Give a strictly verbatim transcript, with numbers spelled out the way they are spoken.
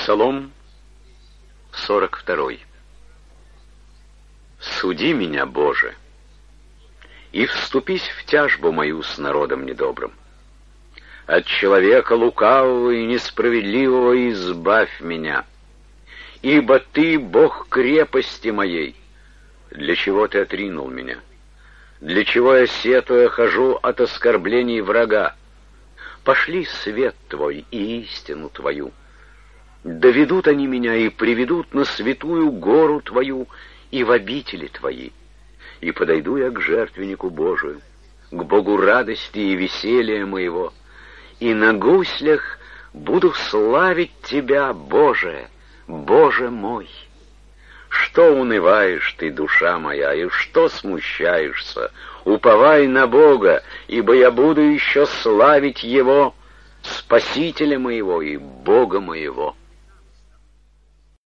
Псалом сорок второй. Суди меня, Боже, и вступись в тяжбу мою с народом недобрым. От человека лукавого и несправедливого избавь меня, ибо Ты, Бог крепости моей. Для чего Ты отринул меня? Для чего я, сетуя, хожу от оскорблений врага? Пошли свет Твой и истину Твою. Доведут они меня и приведут на святую гору Твою и в обители Твои. И подойду я к жертвеннику Божию, к Богу радости и веселья моего, и на гуслях буду славить Тебя, Боже, Боже мой. Что унываешь ты, душа моя, и что смущаешься? Уповай на Бога, ибо я буду еще славить Его, Спасителя моего и Бога моего.